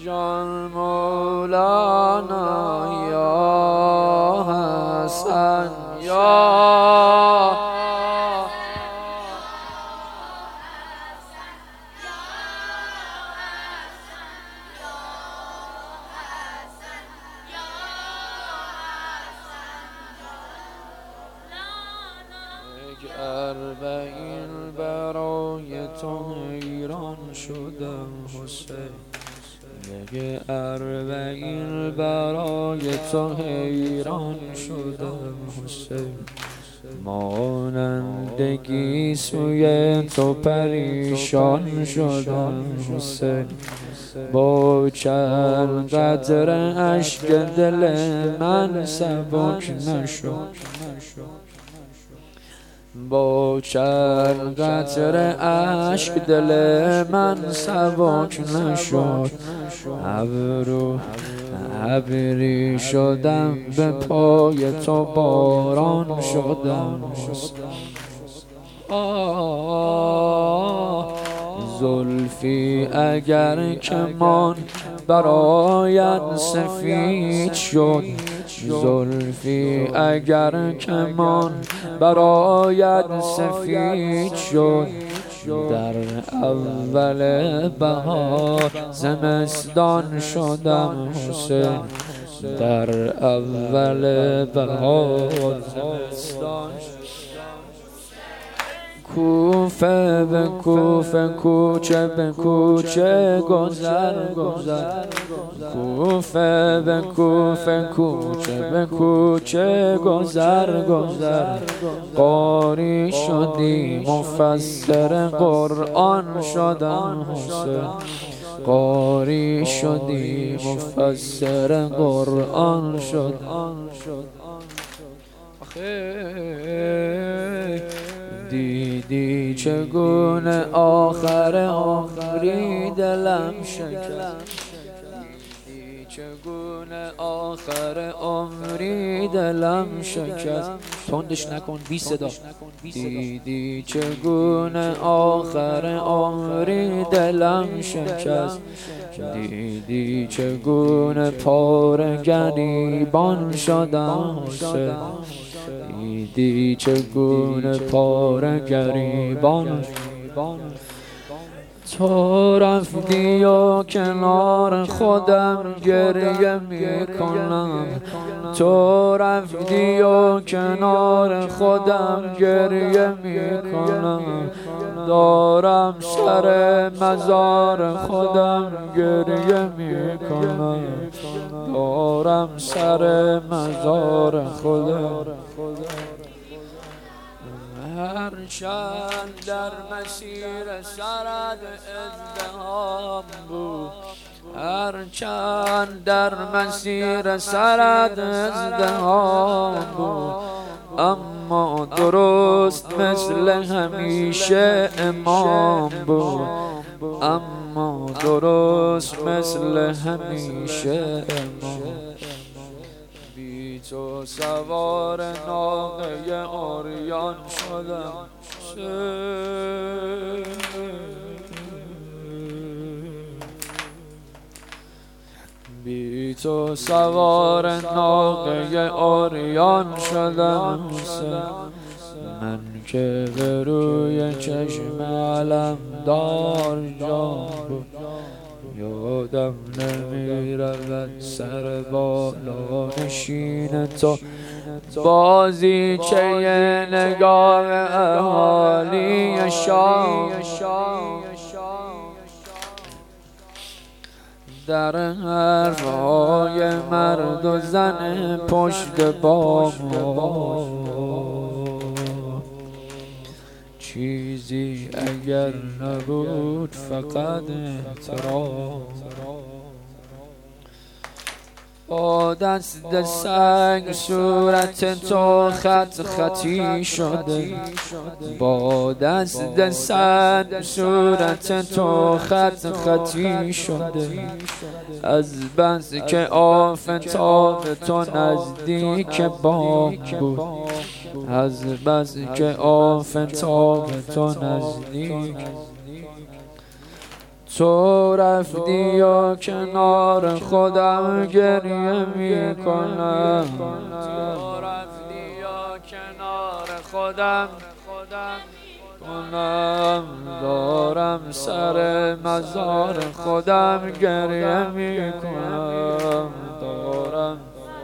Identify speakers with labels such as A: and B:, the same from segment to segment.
A: جان مولانا یا حسن یا اربعین برای تو حیران شدم حسین، یک اربعین برای تو حیران شدم حسین. مانندگی سوی تو پریشان شدم حسین، با چند قطره اشک دل من سبک نشد، با چند قطره اشک دل من سبک نشد. ابری شدم به پای تو باران شدم. زلفی اگر کمان برایت سفید شد، زلفی اگر کمان برایت سفید شد، در اول بهار زمستان شدم حسین، در اول بهار زمستان. کوفه به کوفه، کوچه به کوچه گذر گذر، کوفه به کوفه، کوچه به کوچه گذر گذر. قاری شدی مفسر قرآن شدم حسین، قاری شدی مفسر قرآن شدم. دیدی چگونه آخر عمری دلم شکست، دیدی چگونه آخر عمری دلم شکست. تندش نکن بی صدا. دیدی چگونه آخر عمری دلم شکست، دیدی چگونه پاره گریبان شدم حسین، دیدی چگونه پاره گریبان. تو رفتی و کنار خودم گریه میکنم، تو رفتی و کنار خودم گریه میکنم. دارم سر مزار خودم گریه میکنم، دارم سر مزار خودم. هرچند در مسیر سرت ازدحام بود، هرچند در مسیر سرت ازدحام بود، اما درست مثل همیشه امام بود، اما درست مثل همیشه امام. بی تو سوار ناقه عریان شدم، بی تو سوار ناقه عریان شدم. من که به روی چشم علمدار جان بود، یادم نمیرود سر بالا نشین تو، بازیچه نگاه اهالی شام. در حرفهای مرد و زن پشت بام چیزی اگر نبود فقط احترام. با دست سنگ صورت تو خط خطی شده، با دست سنگ صورت تو خط خطی شده. از بس که آفتاب تو نزدیک بام بود، از بس که آفتاب تو نزدیک. تو رفتی و کنار خودم گریه میکنم، تو رفتی و کنار خودم دارم سر مزار خودم گریه میکنم، دارم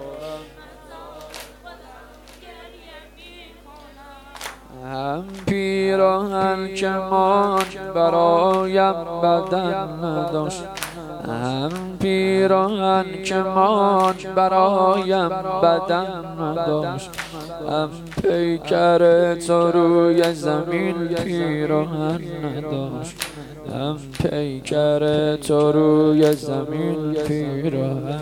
A: هم پیراهن کمان برایم بدن نداشت، هم پیراهن کمان برایم بدن نداشت، هم پیکر تو روی زمین پیراهن نداشت، هم پیکر تو روی زمین پیراهن.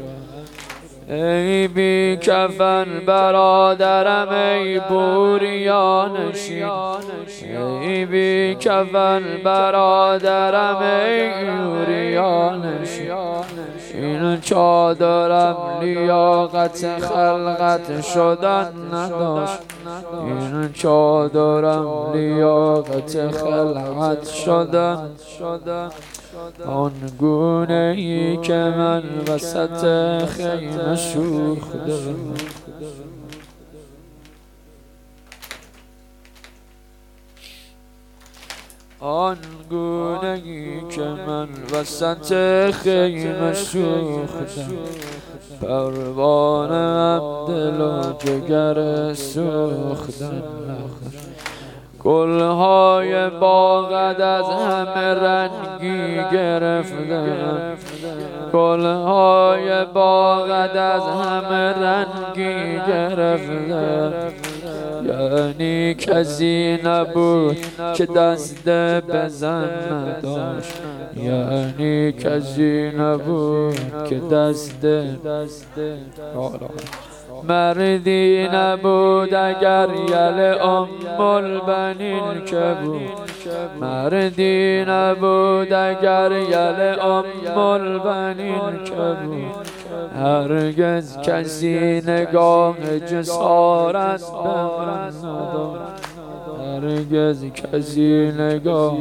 A: ای بی کفن برادرم ای بوریانشین، ای بی کفن برادرم ای بوریانشین، این چادرم لیاقت خلقت شدن نداشت، این چادرم لیاقت خلقت شدن. آن گونه ای که من وسط خیمه شوخ دارم، آن گونه ای که من وسط خیمه شوخ دارم، پروانه ام دل و جگر سوختن. گلهای باغت از همه رنگی گرفتم، گلهای باغت از همه رنگی گرفتم، یعنی کسی نبود که دست بزن نداشت، یعنی کسی نبود که دست مردی نبود اگر یل البنین که بود، مردی نبود اگر یل البنین که بود، هرگز کسی نگاه جسارت به من نداشت، هرگز کسی نگاه.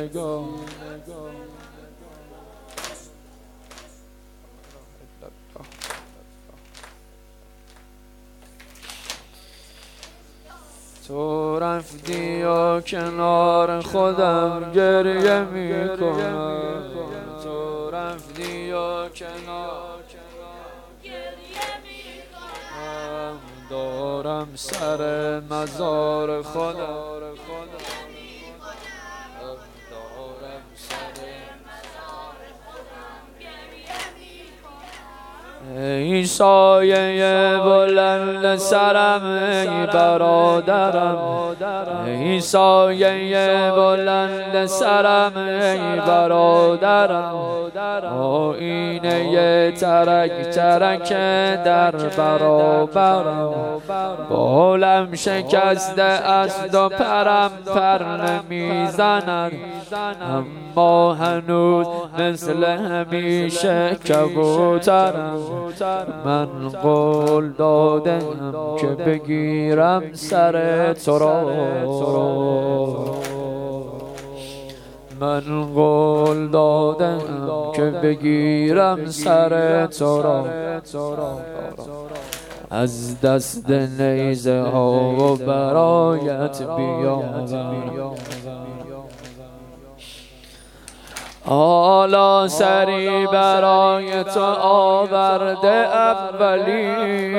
A: تو رفتی و کنار خودم گریه میکنم، تو رفتی و کنار گریه میکنم، دارم سر مزار خودم ای سایه بلند سرم ای برادرم، ای سایه بلند سرم ای برادرم، آینه ترک ترک در برابرم، بالم شکسته است و پرم پر نمیزند، اما هنوز مثل همیشه کبوترم. من قول دادم که بگیرم سر تو را، من قول دادم که بگیرم سر تو را، از دست نیزه ها و برایت بیاورم. حالا سری برای تو آورده اولی،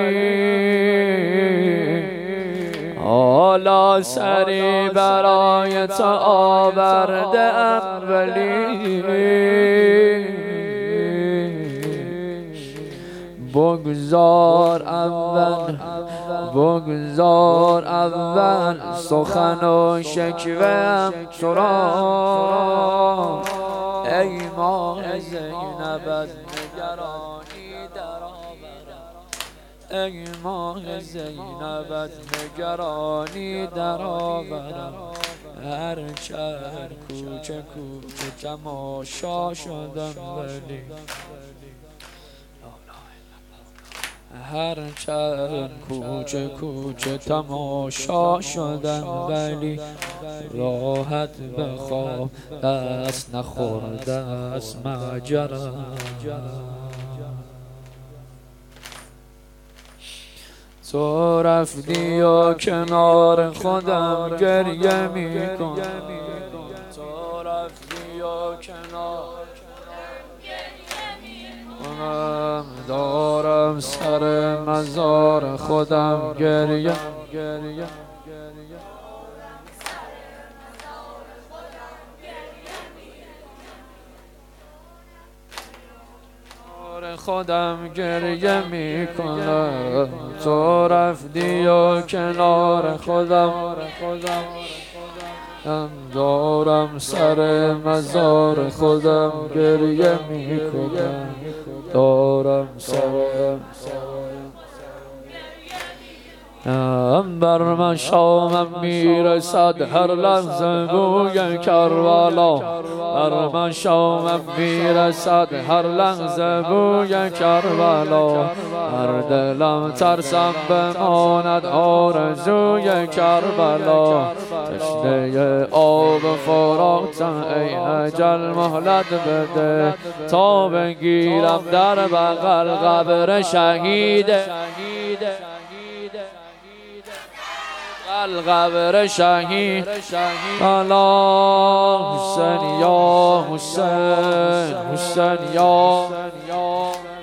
A: حالا سری برای تو آورده اولی، بگذار اول سخن و شکوهم تو را، ای ماه زینب از نگرانی درآورم، ای ماه زینب از نگرانی درآورم، هر چهر کوچه کوچه تماشا شدم ولی هر چند کوچه کوچه تماشا شدن، ولی راحت بخواب دست نخورده از ماجرا. تو رفتی و کنار خودم گریه میکنم، تو رفتی و کنار دارم سر مزار خودم گریه. خودم گریه میکنم، تو رفتی و کنار خودم دارم سر مزار خودم گریه میکنم، دارم سر بر من شامم میرسد هر لحظه بوی کربلا، بر من شامم میرسد هر لحظه بوی کربلا، هر دلم ترسم بماند آرزوی کربلا، تشنه آب فراتم ای اجل مهلت بده، تا بگیرم در بغل قبر شهیده، قبر شهید. الله حسین یا حسین، حسین یا